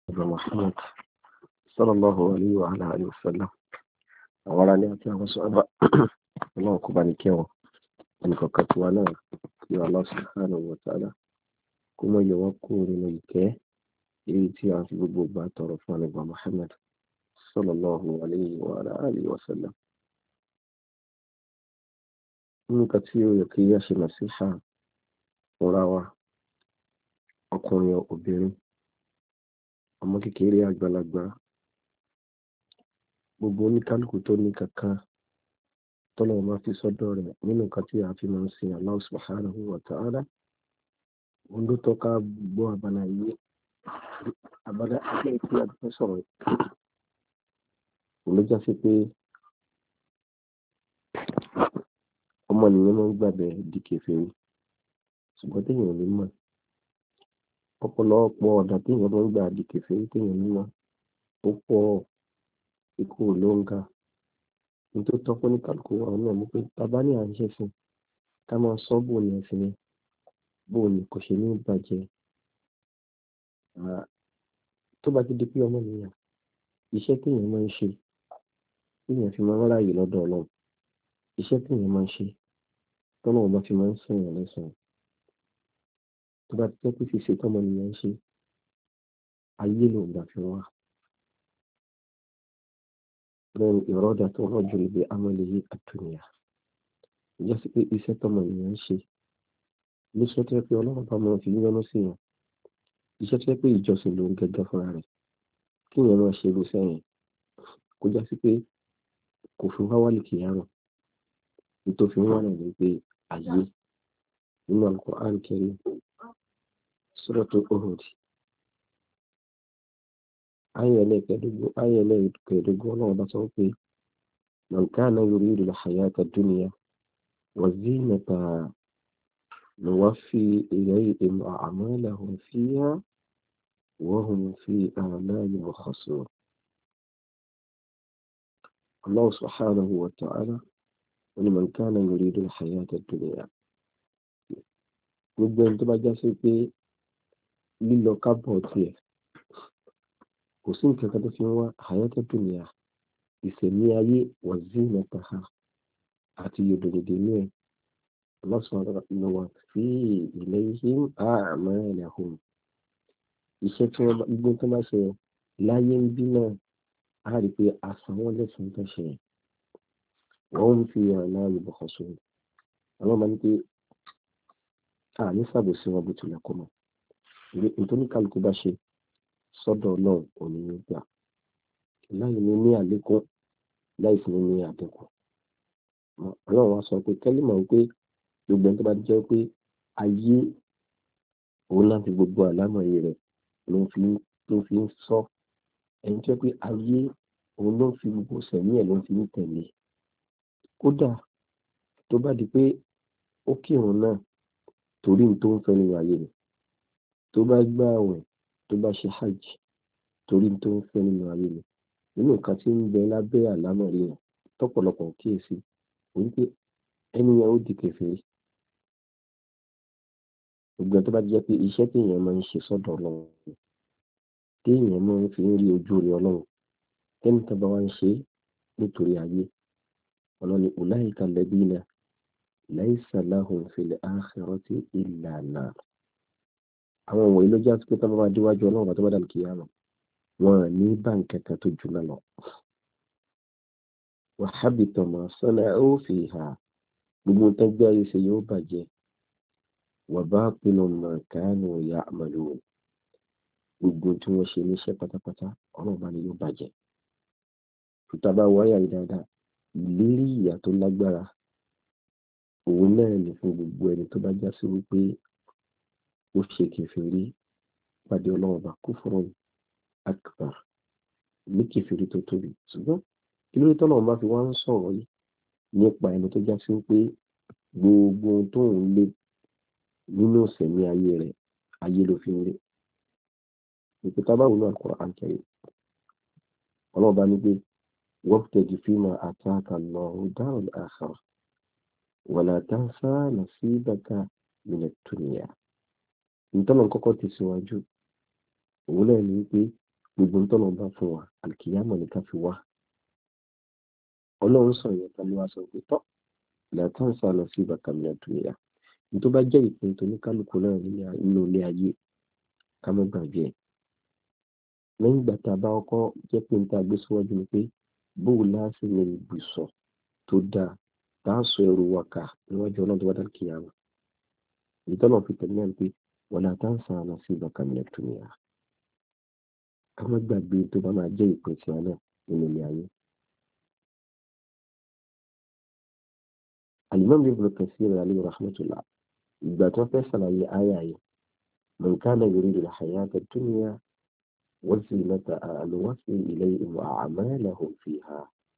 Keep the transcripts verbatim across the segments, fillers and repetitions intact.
محمد صلى الله عليه وعلى آله وسلم àwọn ará ní àti àwọn sọ́ọ́bà ọlọ́run kó bá ní kẹ́ wọn ẹnìkọ̀ọ̀kan tiwa náà kí Allah subhanahu wa ta'ala kó mọ̀ yọ wọ́n kúrò nínú ìkẹ́ èyí tí a fi gbogbo gbà tọrọ fún àlẹ́gbà Muhammad sallallahu alayhi wa ala alihi wa sallam. nǹkan tí ó yẹ kí a ṣe nàṣíhà fúnra wa, ọkùnrin obìnrin ọmọ kékeré àgbàlagbà, gbogbo oníkálukú tó ní kankan tọ́lọ́ máa fi sọ́dọ̀ rẹ̀ nínú nǹkan tí a fi máa ń sin Allah subhanahu wa ta'ala. Ohun tó tọ́ka gbọ́ abala yìí, abala ilé tí a fẹ́ sọ̀rọ̀ ló já sí pé ọmọnìyàn máa ń gbàgbé di kèfèrí, ṣùgbọ́n téèyàn ò ní mọ̀. ọ̀pọ̀lọpọ̀ ọ̀dà téèyàn máa ń gbà di kèfèrí téèyàn ní mọ̀ ó pọ̀, ikú ló ń ga. nítorí tọ́pọ̀ ní kálukú wa náà ni pé bàbá ní à ń ṣe fún ká máa sọ bò ní ẹ̀sìn yẹn, bò ní kò ṣe ní bàjẹ́. tó bá ti di pé ọmọnìyàn iṣẹ́ téèyàn máa ń ṣe téèyàn fi máa ń ráàyè lọ́dọ̀ Ọlọ́run, iṣẹ́ téèyàn máa ń ṣe tọ́lọ́run bá fi máa ń sèèyàn lẹ́sàn-án, tó bá ti jẹ́ pé ṣíṣe tọ́mọnìyàn ń ṣe ayé ló ń gbà fi wá. lẹ́nu ìrọ́dà tó rọ́jò lè amọ̀lẹ̀ yìí àtúnyà ìjọ sí pé iṣẹ́ tọ́mọnìyàn ń ṣe níṣẹ́ tó yẹ pé Ọlọ́run bá máa fi yọ́nú sí yàn, iṣẹ́ tó yẹ pé ìjọsìn ló ń gẹ́gẹ́ fúnra rẹ̀, kí èèyàn máa ṣe irú sẹ́yìn kó já sí pé kò fi wá wálé kìyàmọ̀, nítorí fi ń wá náà ní pé ayé. nínú Al-Qur'an Al-Karim Suratu Uhud ayé ẹlẹ́ẹ̀kẹ́ẹ̀dógún ayé ẹlẹ́ẹ̀kẹ́ẹ̀dógún Ọlọ́run bá sọ pé man kana yuridu al-hayata ad-dunya wa zinataha nuwaffi ilayhim a'malahum fiha wa hum fiha la yubkhasun. Allah subhanahu wa ta'ala wa man kana yuridu al-hayata ad-dunya, gbogbo ẹni tó bá já sí pé lílọ kábọ̀ tiẹ̀ kò sí nǹkan kan tó fi ń wá hayata dunya, ìsẹ̀mí ayé wa zinataha àti yòdòdòdò inú ẹ̀. Allah subhanahu wa ta'ala nuwaffi ilayhim a'malahum, iṣẹ́ tí wọ́n gbogbo tó bá ṣe láyé ń bí náà á rí pé àsàwọn lẹ́sìn tó ṣe wọ́n ń fi àná yubkhasun. àwọn máa ń pè à ní sàbòsí wọn bó tilẹ̀ kọ́ mọ́, nítorí kálukú bá ṣe sọ́dọ̀ náà òní ní gbà láì ní ní àlékún láì sí ní àdínkù. Ọlọ́run wá sọ pé kẹ́lí mọ̀ pé gbogbo ẹni tó bá jẹ́ pé ayé òun láti gbogbo àlámọ̀rí rẹ̀ ló fi ló fi ń sọ, ẹni tó jẹ́ pé ayé òun ló fi gbogbo sẹ̀mí ẹ̀ ló fi ń tẹ̀lé. kódà tó bá di pé ó kírun náà torí tó ń fẹ́ nínú ayé rẹ̀, tó bá gbààwẹ̀, tó bá ṣe hajj torí tó ń fẹ́ nínú ayé rẹ̀, nínú nǹkan tí ń bẹ lábẹ́ àlámọ̀rí rẹ̀ tọ́pọ̀lọpọ̀ kíyèsí òun pé ẹni yẹn ó di kèfèrí. gbogbo tó bá jẹ́ pé iṣẹ́ téèyàn máa ń ṣe sọ́dọ̀ Ọlọ́run, téèyàn máa ń fi ń rí ojú rẹ̀ Ọlọ́run, tẹ́ni tó bá wá ń ṣe nítorí ayé, Ọlọ́run ulaika alladhina laysa lahum fil akhirati illa an-nar. àwọn wọ̀nyí ló já sí pé tó bá déwájú Ọlọ́run bá tó bá dà kíyámà wọn ní báǹkì kan tó jù náà lọ. wa habita ma sana'u fiha, gbogbo tó gbé ayé ṣe yóò bàjẹ́. wa batilu ma kanu ya'malun, gbogbo tí wọ́n ṣe níṣẹ́ pátápátá Ọlọ́run bá ní yóò bàjẹ́. ìtàbá wáyà yìí dáadáa, ìlérí ìyà tó lágbára òun náà ní fún gbogbo ẹni tó bá já sí wípé ó ṣe kèfèrí pàdé Ọlọ́run bá kufrun akbar, ní kèfèrí tó tóbi. ṣùgbọ́n kí ló dé tọ́lọ́run bá fi wá ń sọ̀rọ̀ yìí nípa ẹni tó já sí wípé gbogbo ohun tó ń lé nínú ìsẹ̀mí ayé rẹ̀ ayé ló fi ń lé. ìpìtà báwo náà Al-Qur'an Al-Karim Ọlọ́run bá ní pé wabtaghi fima ataka Allahu daral akhirah wala tansa nasibaka minad dunya. ìtọ́nà kọ́kọ́ ti síwájú òun náà ní pé gbogbo ń tọ́lọ̀ bá fún wa àlùkìyámọ̀ ní ká fi wá. Ọlọ́run sọ ìyẹn kan ló wá sọ pé tọ́ la tansa nasibaka minad dunya. Ní tó bá jẹ́ ìpín tó ní kálukú náà nínú ilé ayé ká má gbàgbé ẹ̀. Lẹ́yìn ìgbà tá a bá kọ́kọ́ jẹ́ pé ń ta gbé síwájú ni pé bóò láti ní ibùsọ̀ tó dáa tá a sọ ẹrù wa kà níwájú ọlọ́run tó bá dá kíyámà. Èyí tọ́lọ̀ fi tẹ̀lé náà pé wala tansa nasibaka minad dunya. Ká má gbàgbé tó bá máa jẹ́ ìpín tiwa náà nínú ilé ayé. Al-Imam Ibn Kathir alayhi rahmatullah ìgbà tó fẹ́ ṣàlàyé àyà yìí man kana yuridu al-hayata ad-dunya wa zinataha nuwaffi ilayhim a'malahum fiha.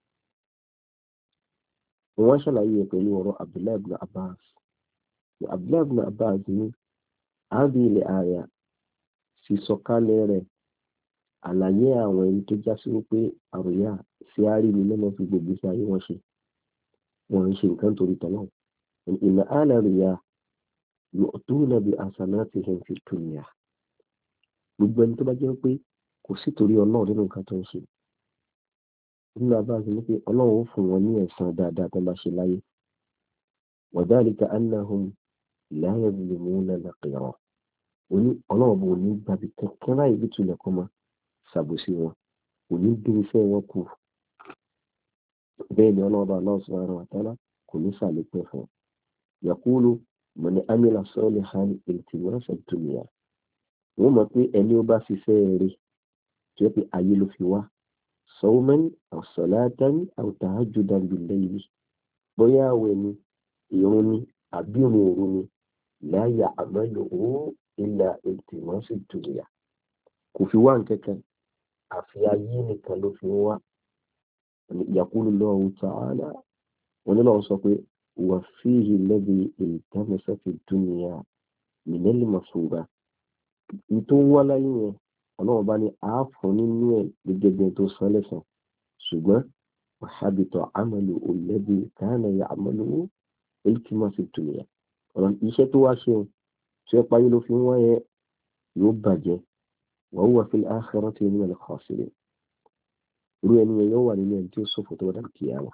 Wọ́n ṣàlàyé pẹ̀lú ọ̀rọ̀ Abdullah ibn Abbas. Abdullah ibn Abbas ní hadhihi al-aya sì sọ̀kalẹ̀ rẹ̀ àlàyé àwọn ẹni tó já sí wípé àròyá sí àárí mi lọ́nà fi gbogbo sí ayé wọn ṣe. Wọ́n ń ṣe nǹkan torí tọ́lọ́. Inna ala riya yu'tuna bi hasanatihim fi dunya. Gbogbo ẹni tó bá jẹ́ pé kò sí torí ọlọ́run nínú nǹkan tó ń ṣe. Nínú abáàzì ní pé ọlọ́run ó fún wọn ní ẹ̀san dáadáa tó bá ṣe láyé. Wa dhalika annahum la yazlimuna naqira. Òní ọlọ́run bò ní gbàbí kankan láì bí tulẹ̀ kọ́ mọ́ ṣàbòsí wọn. Òní dín iṣẹ́ wọn kù. Bẹ́ẹ̀ ni ọlọ́run bá Allah subhanahu wa ta'ala kò ní sàlékún fún. Yaqulu man amila salihan iltimasa ad-dunya. Wọ́n mọ̀ pé ẹni ó bá ṣiṣẹ́ rere tó yẹ pé ayé ló fi wá. Sawman aw salatan aw tahajjudan bil-layli. Bóyá àwẹ̀ ni, ìrun ni, àbí òun òru ni. La ya'maluhu illa iltimasa ad-dunya. Kò fi wá nǹkankan àfi ayé nìkan ló fi wá. Yaqulu Allahu ta'ala. Wọ́n ní lọ́wọ́ sọ pé wa fihi alladhi iltamasa fi ad-dunya min al-masuba. Ìtò ń wá láyé yẹn ọlọ́run bá ní àáfọ̀ nínú ẹ̀ gẹ́gẹ́ bí tó sán lẹ́sàn. Ṣùgbọ́n habita amalu alladhi kana ya'malu iltimasa ad-dunya. Ọ̀rọ̀ iṣẹ́ tó wá ṣe o tí ó parí ló fi ń wá yẹn yóò bàjẹ́. Wa huwa fil akhirati min al-khasirin. Irú ẹni yẹn yóò wà nínú ẹni tí ó ṣòfò tó dá kíyámà.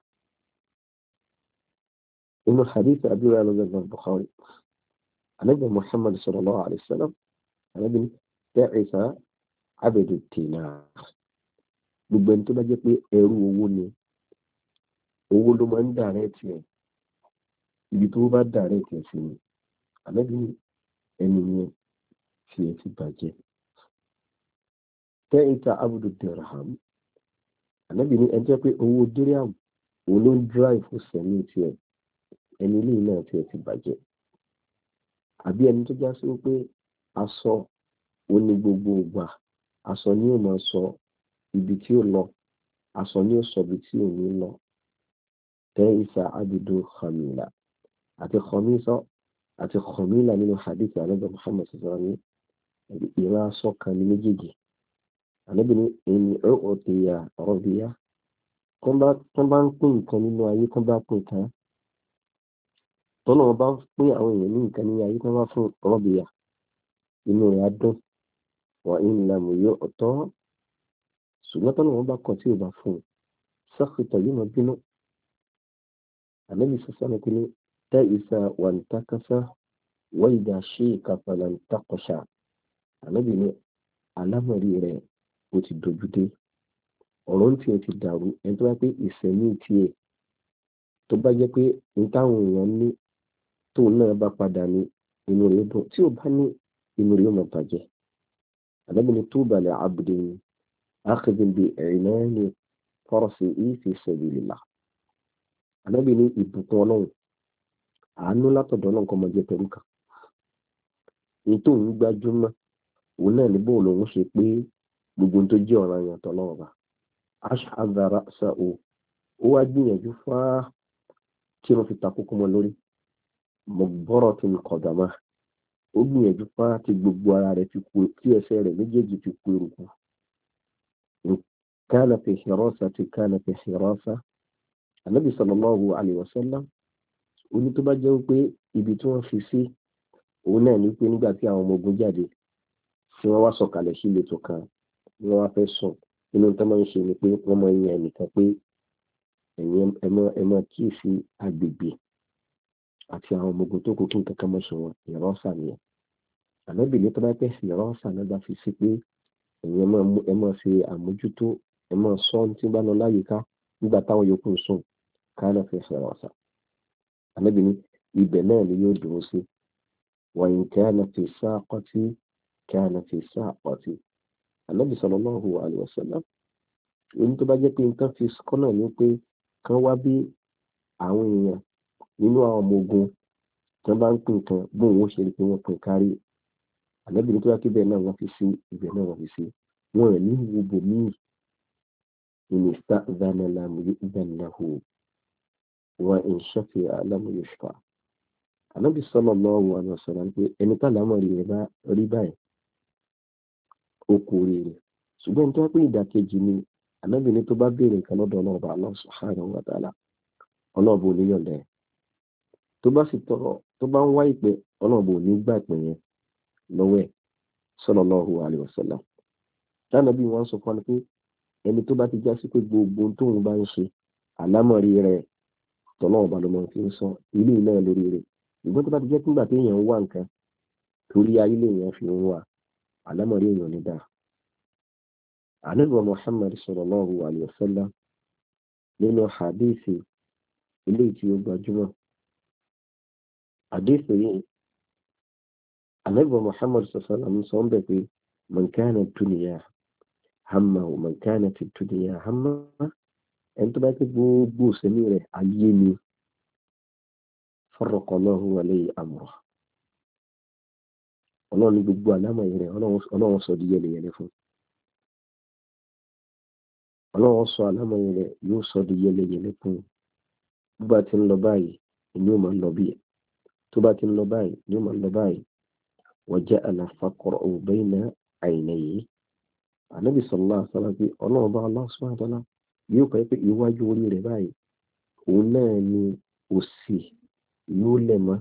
Inú hadith Abi Hurairah lọ́dọ̀ Bukhari. Ànábì Muhammad sallallahu alayhi wa sallam. Ànábì ní ta'isa abdu dinar. Gbogbo ẹni tó bá jẹ́ pé ẹrú owó ni owó ló máa ń direct ẹ̀ ibi tó bá direct ẹ̀ sí ni. Ànábì ní ẹni yẹn tí ẹ ti bàjẹ́. Ta'isa abdu dirham. Ànábì ní ẹni tó jẹ́ pé owó dirham òun ló ń drive fún sẹ́mi tiẹ̀ ẹni ilé náà tí ẹ ti bàjẹ́. Àbí ẹni tó já sí pé aṣọ ó ní gbogbo ìgbà aṣọ ni ó máa sọ ibi tí ó lọ aṣọ ni ó sọ ibi tí ò ní lọ. Ta'isa abdu khamila àti khamisa àti khamila nínú hadith Ànábì Muhammad sallallahu alaihi wasallam ìran aṣọ kan ní méjèèjì. Ànábì ní ẹni ó ti ya rọ́bìyà tó bá ń pín nǹkan nínú ayé tó bá pín kan tọ́nà bá pín àwọn èèyàn ní nǹkan ní ayé tó bá fún rọ́bìyà inú rẹ̀ á dùn. Wa in lam yu'ta ṣùgbọ́n tọ́nà wọn bá kọ̀ tí ò bá fún un sakhita yóò máa bínú. Ànábì sọ́sọ́ pé ní ta'isa wantakasa wa idha shi'ka falan taqsha. Ànábì ní alámọ̀rí rẹ̀ ó ti dojú dé ọ̀rọ̀ ń tiẹ̀ ti dàrú ẹni tó bá pé ìsẹ̀mí tiẹ̀ tó bá jẹ́ pé ní táwọn èèyàn ní tóun náà bá padà ní inú rẹ̀ dùn tí ò bá ní inú rẹ̀ yóò máa bàjẹ́. Ànábì ní tuba li abdin akhidhin bi i'nani farasihi fi sabilillah. Ànábì ní ìbùkún ọlọ́run àánú látọ̀dọ̀ náà kọ́ máa jẹ́ pẹ̀lú kan. Èyí tó ń gbájúmọ́ òun náà ní bóun lòun ṣe pé gbogbo tó jẹ́ ọ̀ràn yàn tọ́ lọ́wọ́ bá. Ash'adha ra'sahu ó wá gbìyànjú fáá kí wọ́n fi takókó mọ́ lórí. Mughbaratun qadamah ó gbìyànjú fáá tí gbogbo ara rẹ̀ fi kú tí ẹsẹ̀ rẹ̀ méjèèjì fi kú eruku. Kana fi hirasati kana fi hirasa. Ànábì sallallahu alayhi wa sallam ó ní tó bá jẹ́ pé ibi tí wọ́n fi sí òun náà ní pé nígbà tí àwọn ọmọ ogun jáde tí wọ́n wá sọ̀kalẹ̀ sí ìletò kan ni wọ́n wá fẹ́ sùn nínú tó máa ń ṣe ni pé wọ́n máa ń yan ẹnìkan pé ẹ̀yin ẹ máa kíyèsí agbègbè àti àwọn ọmọ ogun tó kù kí nǹkan kan mọ̀ ṣe wọn ìrọ́sà nìyẹn. Ànábì ní tó bá pẹ́ sí ìrọ́sà náà bá fi sí pé ẹ̀yin ẹ máa ṣe àmójútó ẹ máa sọ ohun tí bá lọ láyìíká nígbà táwọn yòókù ń sùn káàná fi ṣe ìrọ́sà. Ànábì ní ibẹ̀ náà ni yóò dúró sí. wa in kana fi saqati kana fi saqati. Ànábì sallallahu alaihi wasallam ohun tó bá jẹ́ pé nǹkan fi kọ́nà ní pé kán wá bí àwọn èèyàn nínú àwọn ọmọ ogun tí wọ́n bá ń pín nǹkan bóun ó ṣe rí pé wọ́n pín kárí. Ànábì ní tó bá kí bẹ́ẹ̀ náà wọ́n fi sí ibẹ̀ náà wọ́n fi sí. Wọn ò ní wo bòmíì in ista'dhana lam yu'dhan lahu wa in shafi'a lam yushfa'. Ànábì sallallahu alaihi wasallam pé ẹni tá lámọ̀ rí rẹ̀ bá rí báyìí ó kú oríire. Ṣùgbọ́n tó wá pé ìdàkejì ni Ànábì ní tó bá béèrè nǹkan lọ́dọ̀ ọlọ́ọ̀bà Allah subhanahu wa ta'ala ọlọ́ọ̀bà ò ní yọ̀ǹda ẹ̀. Tó bá sì tọrọ tó bá ń wá ìpè ọlọ́ọ̀bà ò ní gbà ìpè yẹn lọ́wọ́ ẹ̀ sallallahu alaihi wasallam. Ànábì wọn sọ fún wa pé ẹni tó bá ti já sí pé gbogbo tóun bá ń ṣe àlámọ̀rí rẹ̀ tọ́lọ́ọ̀bà ló máa fi ń sọ ilé náà lórí rẹ̀. Ìgbọ́n tó bá ti jẹ́ nígbà tí èèyàn ń wá nǹkan torí ayé lèèyàn fi ń wá àlámọ̀rí èèyàn ní dáa. Ànábì Muhammad sallallahu alaihi wasallam nínú hadithi ilé tí ó gbajúmọ̀. Hadithi yìí Ànábì Muhammad sallallahu alaihi wasallam sọ ń bẹ̀ pé man kana dunya hammahu man kanat ad-dunya hammahu ẹni tó bá ti gbogbo sẹ́mi rẹ̀ ayé ni farraqa Allahu alayhi amrahu. Ọlọ́run ní gbogbo àlámọ̀rí rẹ̀ ọlọ́run sọ di yẹlẹyẹlẹ fún. Ọlọ́run sọ àlámọ̀rí rẹ̀ yóò sọ di yẹlẹyẹlẹ fún. Bó bá ti ń lọ báyìí ni ó máa ń lọ bí ẹ̀. Tó bá ti ń lọ báyìí ni ó máa ń lọ báyìí. wa ja'ala faqrahu bayna aynayhi. Ànábì sallallahu alaihi wasallam pé ọlọ́run bá Allah subhanahu wa ta'ala yóò kọ́ pé iwájú orí rẹ̀ báyìí òun náà ni òsì yóò lẹ̀ mọ́.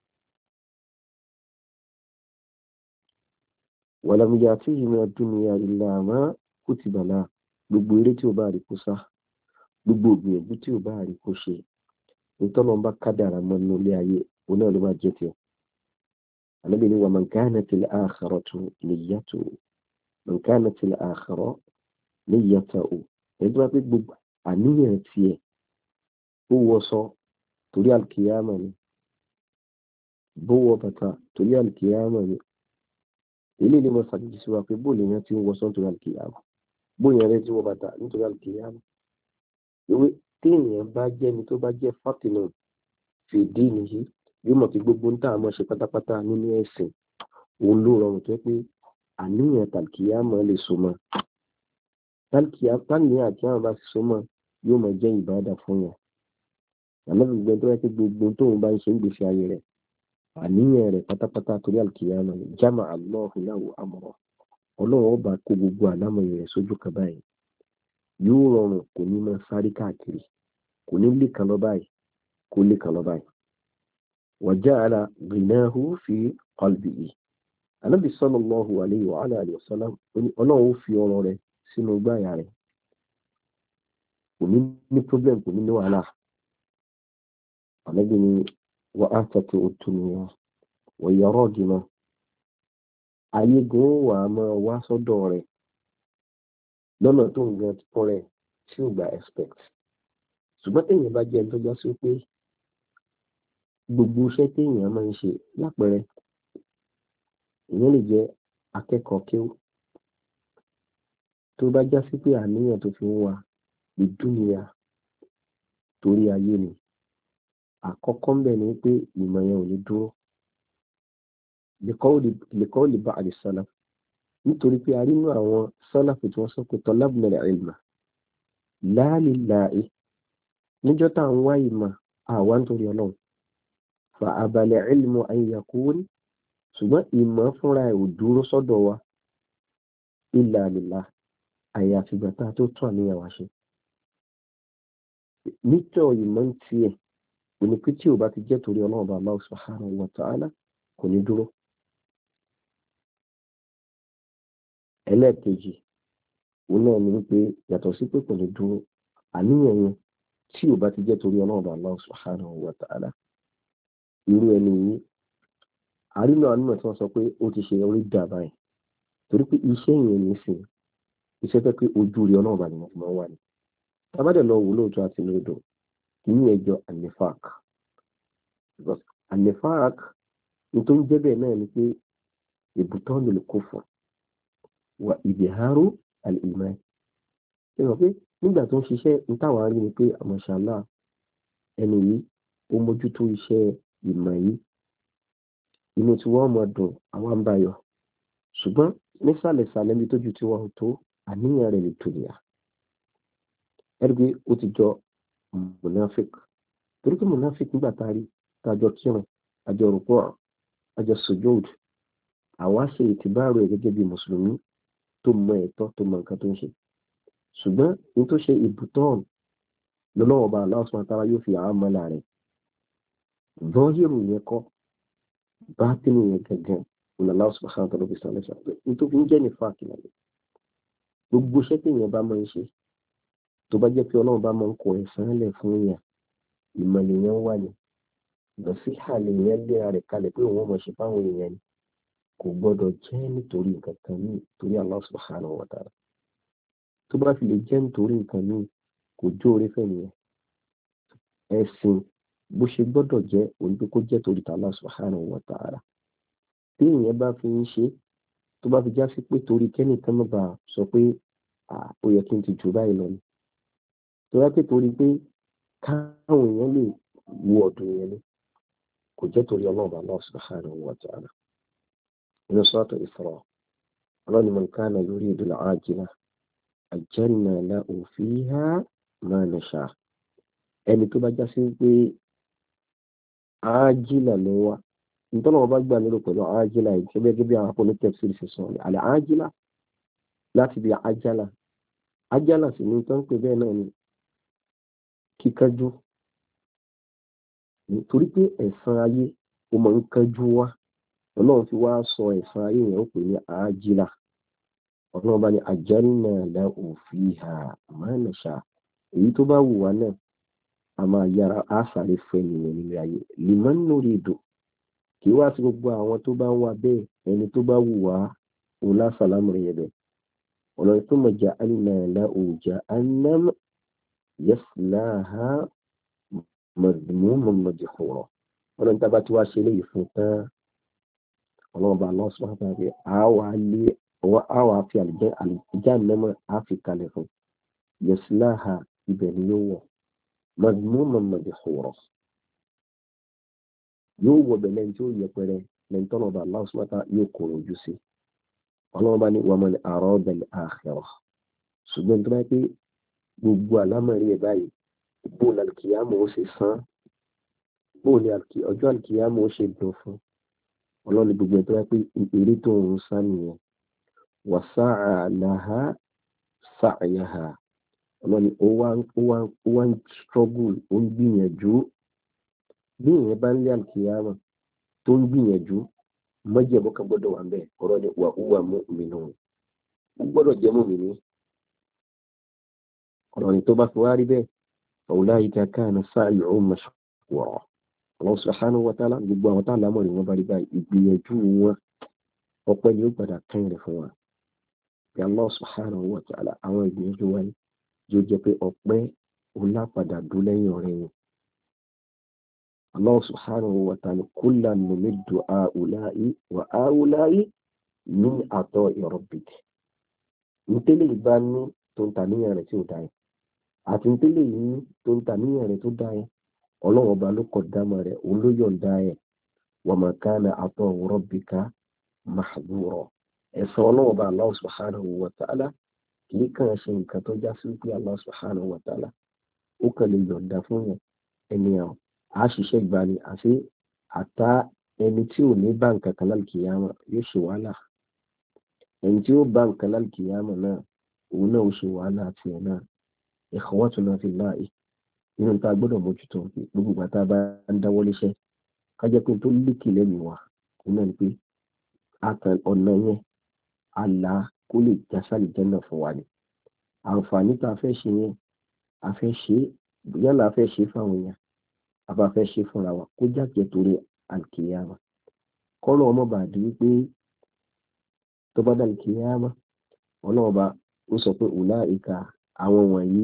walam ya'tihi min ad-dunya illa ma kutiba lahu. Gbogbo eré tí ó bá rí kó sá gbogbo ìgbìyànjú tí ó bá rí kó ṣe nítorí bá kádàrá mọ́ nínú ilé ayé òun náà ló máa jẹ́ tiẹ̀. Ànábì ní wa man kanatil akhiratu niyyatuhu man kanatil akhiratu niyyatuhu. ẹni tó bá pé gbogbo àníyàn tiẹ̀ ó wọṣọ torí alkiyama ni bó wọ bàtà torí alkiyama ni. Ilé ni mo ṣàkíyèsí sí wa pé bóòlù yẹn ti ń wọṣọ nítorí alkiyama bóòlù yẹn ti wọ bàtà nítorí alkiyama. Ìwé téèyàn bá jẹ́ ni tó bá jẹ́ fatinun fìdí nìyí yóò mọ̀ pé gbogbo ń tà mọ́ ṣe pátápátá nínú ẹ̀sìn òun ló rọrùn tó pé àníyàn tàlkìyàmọ̀ lè so mọ́. Tàlkìyàmọ̀ àti àwọn bá ti so mọ́ yóò mọ̀ jẹ́ ìbádà fún yàn. Àmọ́ gbogbo tó yẹ pé gbogbo tóun bá ń ṣe ń gbèsè ayé rẹ̀ àníyàn rẹ̀ pátápátá torí àlkìyàmọ̀ ni jama Allahu lahu amra. Ọlọ́run ó bá kó gbogbo àlámọ̀ rẹ̀ sójú kan báyìí yóò rọrùn kò ní máa sáré káàkiri kò ní lè kan lọ báyìí kò lè kan lọ báyìí. wa ja'ala ghinahu fi qalbihi. Ànábì sallallahu alayhi wa alihi wa sallam Ọlọ́run ó fi ọrọ̀ rẹ̀ sínú gbáyà rẹ̀ kò ní ní problem kò ní ní wàhálà. Ànábì ní wa atatu ad-dunya wa hiya ragima. Ayé gan wà máa wá sọ́dọ̀ rẹ̀ lọ́nà tó ń gan fún rẹ̀ tí ò gba expect. Ṣùgbọ́n téèyàn bá jẹ́ ẹni tó já sí pé gbogbo iṣẹ́ téèyàn máa ń ṣe lápẹẹrẹ ìyẹn lè jẹ́ akẹ́kọ̀ọ́ kéwú tó bá já sí pé àníyàn tó fi ń wá ìdúnìyà torí ayé ni àkọ́kọ́ ń bẹ̀ ni pé ìmọ̀ yẹn ò ní dúró lẹ́kọ́ lè bá àdìsálà nítorí pé a rí inú àwọn sálàfù tí wọ́n sọ pé talabna al-ilma la lillahi níjọ́ tá à ń wá ìmọ̀ àwa nítorí ọlọ́run fa abal ilmu an yakun ṣùgbọ́n ìmọ̀ fúnra ẹ̀ ò dúró sọ́dọ̀ wa illa lillah àyàfi ìgbà tá a tó tún àníyàn wá ṣe. Nítọ̀ ìmọ̀ ń tiẹ̀ òní pé tí ò bá ti jẹ́ torí ọlọ́run bá Allah subhanahu wa ta'ala kò ní dúró. Ẹlẹ́ẹ̀kejì òun náà ni wípé yàtọ̀ sí pé kò ní dúró àníyàn yẹn tí ò bá ti jẹ́ torí ọlọ́run Allah subhanahu wa ta'ala irú ẹni yìí àrínà àníyàn tí wọ́n sọ pé ó ti ṣe orí dà báyìí torí pé iṣẹ́ yẹn ní sìn iṣẹ́ fẹ́ pé ojú rí ọlọ́run bá ní wọ́n máa wà ní tábàdẹ̀ lọ wò lóòótọ́ àti lóòótọ́ kì í ẹjọ́ anifak anifak ní tó ń jẹ́ bẹ́ẹ̀ náà ni pé ìbùtọ́ lè kó fún wa ìdìhárò al-iman ṣe rò pé nígbà tó ń ṣiṣẹ́ ní táwọn arí ni pé mashallah ẹni yìí ó mójútó iṣẹ́ ìmọ̀ yìí inú tí wọ́n mọ̀ dùn àwọn ń bayọ̀ ṣùgbọ́n nísàlẹ̀sàlẹ̀ níbi tójú tí wọ́n tó àníyàn rẹ̀ lè tòlìyà ẹ̀rí pé ó ti jọ munafik torí pé munafik nígbà tá a rí tájọ kírun àjọ rúkọ àjọ sujud àwa ṣe ìtìbáàrò ẹ̀ gẹ́gẹ́ bí mùsùlùmí tó mọ ẹ̀tọ́ tó mọ nǹkan tó ń ṣe ṣùgbọ́n ní tó ṣe ìbùtọ́n lọ́lọ́wọ́ bá Allah subhanahu wa ta'ala yóò fi àwọn mọ́lá rẹ̀ zọ́hírù yẹn kọ́ bátínì yẹn gẹ́gẹ́ Allah subhanahu wa ta'ala fi sàlẹ̀ sàlẹ̀ ní tó fi ń jẹ́ ní fáàkì náà gbogbo iṣẹ́ tí èèyàn bá máa ń ṣe tó bá jẹ́ pé ọlọ́run bá máa ń kọ ẹ̀san lẹ̀ fún èèyàn ìmọ̀lẹ̀ yẹn wà ní lọ́síhà lè yẹn léra rẹ̀ kalẹ̀ pé òun ọmọ ṣe fáwọn èèyàn ni kò gbọ́dọ̀ jẹ́ nítorí nǹkan kan ní torí Allah subhanahu wa ta'ala tó bá fi lè jẹ́ nítorí nǹkan ní kò jó orí fẹ́ nìyẹn ẹ̀sìn bó ṣe gbọ́dọ̀ jẹ́ òun pé kó jẹ́ torí Allah subhanahu wa ta'ala tí èèyàn bá fi ń ṣe tó bá fi já sí pé torí kẹ́nìkan má bàa sọ pé ó yẹ kí n ti jù báyìí lọ ni tó yá pé torí pé káwọn èèyàn lè wo ọ̀dùn yẹn ni kò jẹ́ torí ọlọ́ọ̀bà Allah subhanahu wa ta'ala inú suratu Isra ọlọ́ni man kana yuridu al-ajila ajjalna lahu fiha ma nasha ẹni tó bá já sí pé ájílà ló wá nítorí wọn bá gbà lérò pẹ̀lú ájílà yìí gẹ́gẹ́ bí àwọn akọni tafsir ṣe sọ àlẹ́ ájílà láti bí ájálà ájálà sì ní tó ń pè bẹ́ẹ̀ náà ni kíkájú nítorí pé ẹ̀san ayé ó máa ń kájú wá ọlọ́run fi wá sọ ẹ̀san ayé yẹn ó pè ní ájílà ọlọ́run bá ní ajjalna lahu fiha ma nasha èyí tó bá wù wá náà a máa yára á sáré fẹ́ nìyẹn nílé ayé liman nuridu kì í wá sí gbogbo àwọn tó bá ń wá bẹ́ẹ̀ ẹni tó bá wù wá òun lásàlámù rẹ̀ yẹ bẹ́ẹ̀ ọlọ́run tó mọ̀ ja'alna lahu jahannam yaslaha madhmuman madhura ọlọ́run tá a bá ti wá ṣe léyìí fún tán ọlọ́run bá lọ́ sọ́ọ́ bá rẹ̀ á wà lé á wà fi àlùjẹ́ àlùjànnàmà á fi kalẹ̀ fún yaslaha ibẹ̀ ni yóò wọ̀ madhmuman madhura yóò wọ bẹ̀lẹ̀ tí ó yẹpẹrẹ lẹ́yìn tọ́nà ọba Allah subhanahu wa ta'ala yóò kóró ojú sí ọlọ́run bá ní wa man arada al-akhirah ṣùgbọ́n tó bá pé gbogbo àlámọ̀rí ẹ̀ báyìí bó ní alkiyama ó ṣe san bó ní ọjọ́ alkiyama ó ṣe dùn fún ọlọ́run ní gbogbo ẹ̀ tó bá pé eré tó ń sá nìyẹn wa sa'a laha sa'yaha ọlọ́run ní ó wá ń struggle ó ń gbìyànjú bí ìyẹn bá ń lé alkiyama tó ń gbìyànjú mọ́jẹ̀mú kan gbọ́dọ̀ wà ń bẹ̀ ọ̀rọ̀ ni wà huwa mu'minun ó gbọ́dọ̀ jẹ́ mu'mini ọ̀rọ̀ ni tó bá fi wá rí bẹ́ẹ̀ ulaika kana sa'yuhum mashkura Allah subhanahu wa ta'ala gbogbo àwọn tá àlámọ̀ rẹ̀ wọ́n bá rí báyìí ìgbìyànjú wọn ọpẹ́ ni ó padà kẹ́yìn rẹ̀ fún wa bí Allah subhanahu wa ta'ala àwọn ìgbìyànjú wa ni yóò jẹ́ pé ọpẹ́ òun lápadà dún lẹ́yìn ọ̀rẹ́ yẹn Allah subhanahu wa ta'ala kullan numiddu ha'ula'i wa ha'ula'i min ata'i rabbik ntẹ́lẹ̀ ìbá ní tó ń ta níyàn rẹ̀ tí ó dáa yẹn àti ntẹ́lẹ̀ yìí tó ń ta níyàn rẹ̀ tó dáa yẹn ọlọ́run ọba ló kọ̀ dámọ̀ rẹ̀ òun ló yọ̀ǹda yẹn wa ma kana ata'u rabbika mahdura ẹ̀sán ọlọ́run ọba Allah subhanahu wa ta'ala kì í kàn ṣe nǹkan tó já sí pé Allah subhanahu wa ta'ala ó kàn lè yọ̀ǹda fún yẹn ẹni àwọn a ṣiṣẹ́ gbani àti àtà ẹni tí ò ní bá nǹkan kan lálùkìyàmà yóò ṣe wàhálà ẹni tí ó bá nǹkan lálùkìyàmà náà òun náà ó ṣe wàhálà àti ẹ̀ náà ikhwatuna fillahi nínú tá a gbọ́dọ̀ mójútó gbogbo ìgbà tá a bá ń dáwọ́ léṣẹ́ ká jẹ́ pé tó lékè lẹ́nu wa òun náà ni pé ọ̀nà yẹn àlá kó lè já sálì jẹ́nà fún wa ni àǹfààní tá a fẹ́ ṣe yẹn a fẹ́ ṣe yálà a fẹ́ ṣe fáwọn èèyàn a bá fẹ́ ṣe fúnra wa kó jáde torí àlùkìyámà kọ́lọ́ ọmọ bá di wípé tó bá dá àlùkìyámà ọlọ́ọ̀ba ó sọ pé òlà ìka àwọn wọ̀nyí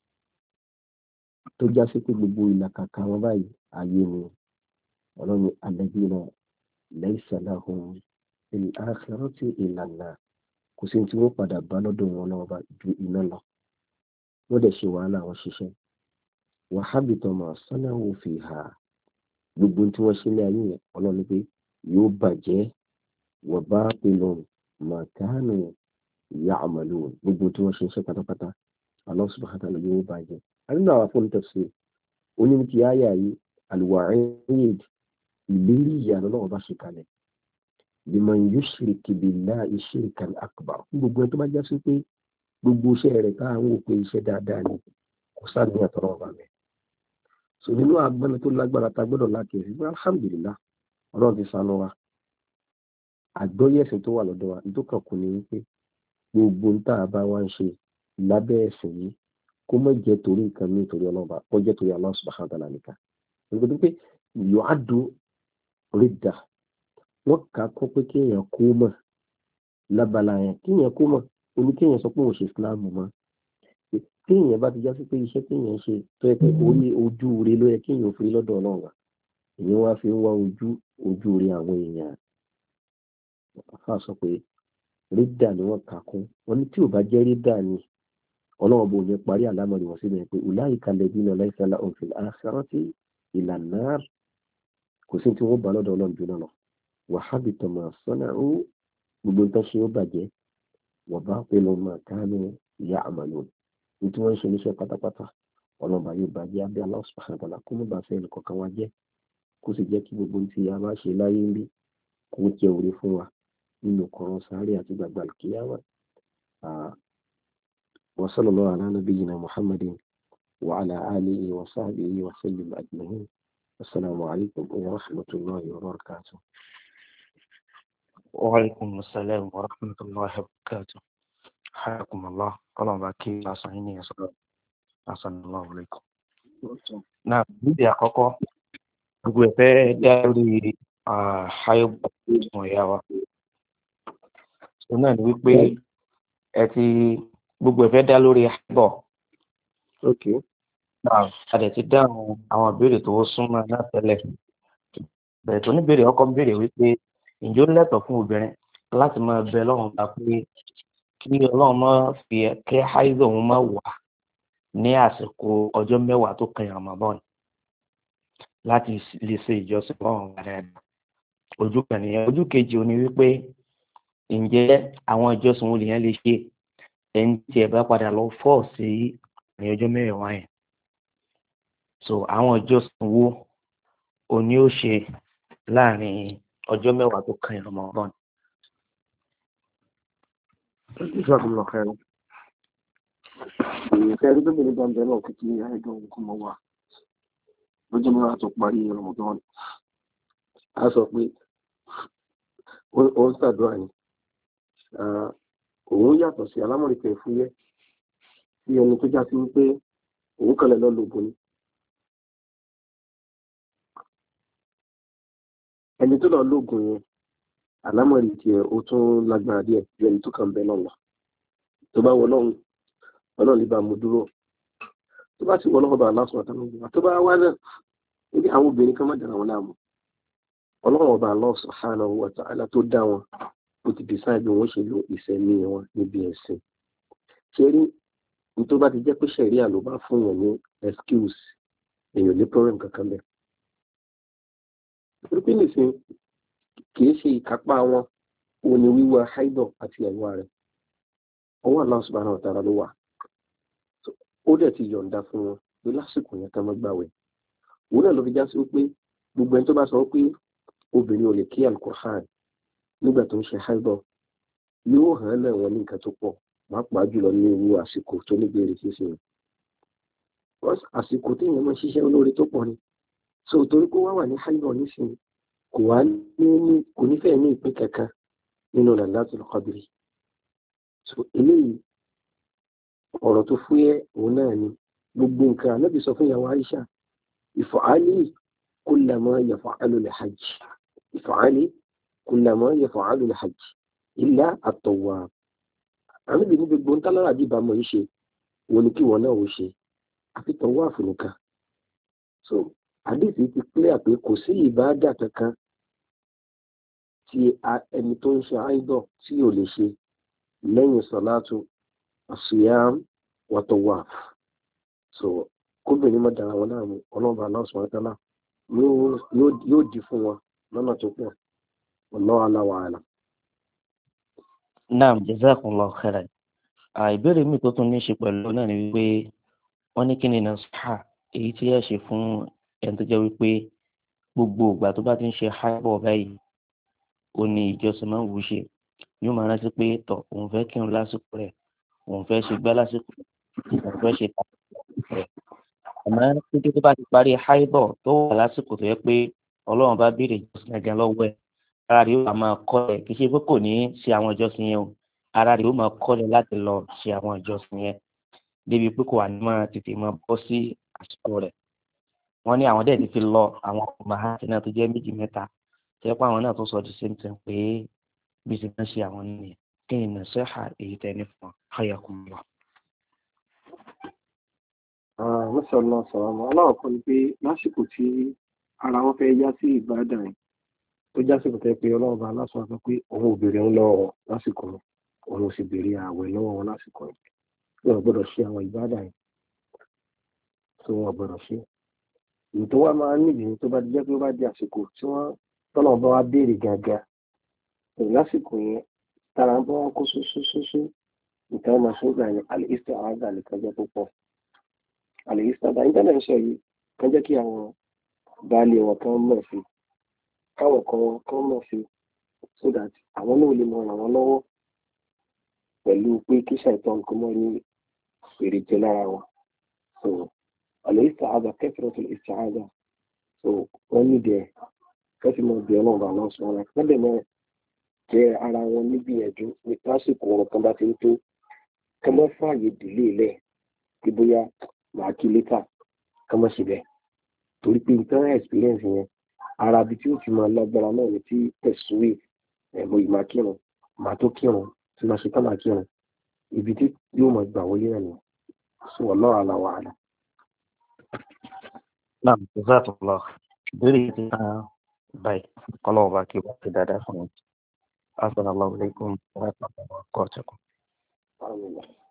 tó já sí pé gbogbo ìlàkàkà wọn báyìí ayé ni ọlọ́ni alladhina laysa lahum fil akhirati illa an-nar kò sí tí wọ́n padà bá lọ́dọ̀ wọn náà bá ju iná lọ wọ́n dẹ̀ ṣe wàhálà wọn ṣiṣẹ́ wa habita ma sana'u fiha gbogbo tí wọ́n ṣe ní ayé yẹn ọlọ́ni pé yóò bàjẹ́ wa batilun ma kanu ya'malun gbogbo tí wọ́n ṣe iṣẹ́ pátápátá Allah subhanahu wa ta'ala yóò bàjẹ́ àdínà àwọn fún tafsir oní ti àyà yìí al-wa'id ìlérí ìyà lọ́wọ́ bá ṣe kalẹ̀ liman yushrik billahi shirkan akbar gbogbo ẹni tó bá já sí pé gbogbo iṣẹ́ rẹ̀ káàwọn wò pé iṣẹ́ dáadáa ni kò sáà ní àtọ́rọ̀ ọba mẹ́ so nínú agbọ́nà tó lágbára ta gbọ́dọ̀ láti ẹ̀sìn pé alhamdulillah ọlọ́run ti sànú wa àgbọ́yé ẹ̀sìn tó wà lọ́dọ̀ wa tó kàn kù ní wípé gbogbo ń tá a bá wá ń ṣe lábẹ́ ẹ̀sìn yìí kó má jẹ́ torí nǹkan ní torí ọlọ́ba kó jẹ́ torí Allah subhanahu wa ta'ala nìkan nígbà pé yu'addu ridda wọ́n kà á kọ́ pé kéèyàn kó mọ̀ lábala yẹn kéèyàn kó mọ̀ oní kéèyàn sọ pé òun ṣe Islam mọ́ kéèyàn bá ti já sí pé iṣẹ́ kéèyàn ṣe tó yẹ pé orí ojú rẹ ló yẹ kéèyàn fi lọ́dọ̀ ọlọ́run èyí wá fi ń wá ojú ojú rẹ àwọn èèyàn àfa sọ pé rídà ni wọ́n kà kún wọn ní tí ò bá jẹ́ rídà ni ọlọ́run bò ní parí àlámọ̀rí wọn síbẹ̀ pé ulaika alladhina laysa lahum fil akhirati illa an-nar kò sí tí wọ́n bá lọ́dọ̀ ọlọ́run jù lọ wa habita ma sana'u gbogbo nǹkan ṣe ó bàjẹ́ wa batilu ma kanu ya'malun ní tí wọ́n ń ṣe níṣẹ́ pátápátá ọlọ́run bá yóò bàjẹ́ abẹ́ Allah subhanahu wa ta'ala kó mú bá fẹ́ ẹnì kọ̀ọ̀kan wá jẹ́ kó sì jẹ́ kí gbogbo tí a bá ṣe láyé ń bí kó jẹ́ orí fún wa nínú kọ̀ọ̀rọ̀ sáré àti gbàgbà kíyámà. wa sallallahu ala nabiyyina Muhammadin wa ala alihi wa sahbihi wa sallim ajma'in. Assalamu alaikum wa rahmatullahi wa barakatuh. Wa alaikum assalam wa rahmatullahi wa barakatuh. Hayakum Allah. Ọlọ́run bá kí lásán yín ní ẹ̀sọ́. Assalamu alaikum. Náà, níbi àkọ́kọ́, gbogbo ẹ̀fẹ́ dá lórí ààyèbọ̀ ìwọ̀n ìyá wa. So náà ni wípé ẹ ti gbogbo ẹ̀fẹ́ dá lórí ààyèbọ̀. Okay. Náà, a dẹ̀ ti dáhùn àwọn ìbéèrè tó súnmọ́ náà tẹ́lẹ̀. Bẹ̀rẹ̀ tó ní béèrè ọkọ béèrè wípé ǹjẹ́ ó lẹ́tọ̀ọ́ fún obìnrin láti máa bẹ lọ́run gbà pé kí ọlọ́run máa fi kí háìzọ̀ òun máa wà ní àsìkò ọjọ́ mẹ́wàá tó kàn Ramadan láti lè ṣe ìjọsìn fọ́run dáadáa. Ojú kan nìyẹn. Ojú kejì ó ní wípé ǹjẹ́ àwọn ìjọsìn wo lèèyàn lè ṣe ẹni tí ẹ bá padà lọ fọ́ sí ní ọjọ́ mẹ́wàá yẹn. So àwọn ìjọsìn wo ó ní ó ṣe láàrin ọjọ́ mẹ́wàá tó kàn Ramadan. Jazakumullahu khairan. Ìfẹ́ rí bẹ́ẹ̀ ní gbàǹdẹ̀ náà kìkì ní àìdọ̀ nǹkan mọ́ wa lọ́jọ́ mẹ́wàá tó parí Ramadan. A sọ pé ó ń ṣàdúrà ni òun yàtọ̀ sí alámọ̀rí pẹ̀ fúyẹ́ sí ẹni tó já sí wípé òun kọlẹ̀ lọ lògùn ni. Ẹni tó lọ lògùn yẹn alámọ̀rí tiẹ̀ ó tún lágbára díẹ̀ ju ẹni tó kàn bẹ́ lọ́nà tó bá wọ lọ́hùn ọlọ́run lè bá mu dúró tó bá ti wọ lọ́wọ́ bá aláṣọ àtàwọn tó bá wá náà níbi àwọn obìnrin kan má dára wọn láàmú ọlọ́run ọba Allah subhanahu wa ta'ala tó dá wọn ó ti decide bí wọ́n ṣe lo ìṣẹ̀mí wọn níbi ẹ̀sìn ṣe rí ní tó bá ti jẹ́ pé ṣẹ̀ríà ló bá fún wọn ní excuse èèyàn ní problem kankan bẹ́ẹ̀. torí pé nìsín kì í ṣe ìkápá wọn òun ni wíwá haidọ̀ àti ẹ̀wà rẹ̀ ọwọ́ Allah subhanahu wa ta'ala ló wà ó dẹ̀ ti yọ̀ǹda fún wọn pé lásìkò yẹn ká má gbàwẹ̀ òun náà ló fi já sí pé gbogbo ẹni tó bá sọ pé obìnrin ò lè kí Al-Qur'an nígbà tó ń ṣe haidọ̀ yóò hàn náà wọn ní nǹkan tó pọ̀ pàápàá jùlọ ní irú àsìkò tó ní béèrè ṣíṣe àsìkò tí èèyàn máa ṣiṣẹ́ olóore tó pọ̀ ni so torí kó wá wà ní haidọ̀ nísìnyí kò wá ní kò nífẹ̀ẹ́ ní ìpín kankan nínú Lailatul Qadri so eléyìí ọ̀rọ̀ tó fúyẹ́ òun náà ni gbogbo nǹkan Ànábì sọ fún ìyàwó Aisha if'ali kullama yaf'alu al-hajj if'ali kullama yaf'alu al-hajj illa at-tawwab. Ànábì ní gbogbo nǹkan lára bí bàmọ́ yìí ṣe òun ni kí wọn náà ó ṣe àfi tawwaf nìkan. So àdéhìí ti clear pé kò sí ìbáàdà kankan tí ẹni tó ń ṣe àìdọ̀ tí ò lè ṣe lẹ́yìn sọ̀látù àṣìyàm wa tawaf. So kóbìnrin má dára wọn láàmú ọlọ́ba Allah subhanahu wa ta'ala yóò di fún wọn lọ́nà tó pọ̀ wallahu a'lam wa a'lam. Naam, jazakumullahu khairan. Ìbéèrè mi tó tún ní ṣe pẹ̀lú náà ni wípé wọ́n ní kí ni nasiha èyí tí ẹ ṣe fún ẹni tó jẹ́ wípé gbogbo ìgbà tó bá ti ń ṣe háìbọ̀ báyìí ó ní ìjọsìn máa ń wù ṣe yóò máa rántí pé tọ̀ òun fẹ́ kírun lásìkò rẹ̀ òun fẹ́ ṣe gbá lásìkò òun fẹ́ ṣe lásìkò rẹ̀ àmọ́ títí tó bá ti parí háìbọ̀ tó wà lásìkò tó yẹ pé ọlọ́run bá béèrè ìjọsìn ẹ̀gẹ́ lọ́wọ́ ẹ̀ ara rẹ̀ yóò máa kọ́ ẹ̀ kì í ṣe pé kò ní ṣe àwọn ìjọsìn yẹn o ara rẹ̀ yóò máa kọ́ ẹ̀ láti lọ ṣe àwọn ìjọsìn yẹn débi pé kò wà ní máa tètè máa bọ́ sí àsìkò rẹ̀. Wọ́n ní àwọn dẹ̀ ti fi lọ àwọn mahati náà tó jẹ́ méjì mẹ́ta tẹ́ pé àwọn náà tó sọ the same thing pé bí ti máa ṣe àwọn nìyẹn kí ni nasiha èyí tẹ́ ní fún hayakumullah. mọ́sálà sọ̀rọ̀ aláwọ̀ kan ni pé lásìkò tí ara wọn fẹ́ yá sí ìbádà yìí tó jásìkò tẹ́ pé ọlọ́run bá aláṣọ sọ pé òun ò béèrè ń lọ́wọ́ lásìkò òun ò sì béèrè ààwẹ̀ lọ́wọ́ wọn lásìkò yìí wọn gbọ́dọ̀ ṣe àwọn ìbádà yìí tó wọn gbọ́dọ̀ ṣe. èyí tó wá máa ń níbi tó bá jẹ́ pé ó bá di àsìkò tí wọ́n tọ́nà bá wá béèrè gàgà lásìkò yẹn tara bá wọn kó sósósósó nǹkan máa ṣe ń gbà yẹn àlèyíṣẹ́ àwọn àgbà nìkan jẹ́ púpọ̀ àlèyíṣẹ́ àgbà nígbà náà ń sọ yìí kan jẹ́ kí àwọn baálé wọn kan mọ̀ sí káwọn kan kan mọ̀ sí so that àwọn náà lè mọ ràn wọ́n lọ́wọ́ pẹ̀lú pé kí ṣàìtàn kó mọ́ ní èrèjẹ lára wọn. so àlèyíṣẹ́ àgbà kẹfìrọ̀ tó lè ṣe àgbà so wọ́n nídìí ẹ̀ kẹ́sì mọ̀ bí ọlọ́run bá lọ́sọ wọn láti lẹ́bẹ̀ẹ́ náà jẹ́ ara wọn nígbìyànjú ní lásìkò ọ̀rọ̀ kan bá ti ń tó kí wọ́n fààyè dìlé lẹ̀ kí bóyá màá kí létà kí wọ́n ṣe bẹ́ẹ̀ torí pé nǹkan experience yẹn ara ibi tí ó ti máa lágbára náà ni tí tẹ̀síwì ẹ̀mọ ìmọ̀ kírun màá tó kírun tí màá ṣe tán màá kírun ibi tí yóò máa gbà wọlé náà nìyẹn sọ wallahu a'lam wa a'lam. Naam, jazakumullah. Ìbéèrè ti tán báyìí kọ́lọ́wọ́ bá kí wọ́n ti dáadáa fún mi. Assalamu alaikum wa rahmatullahi wa barakatuh.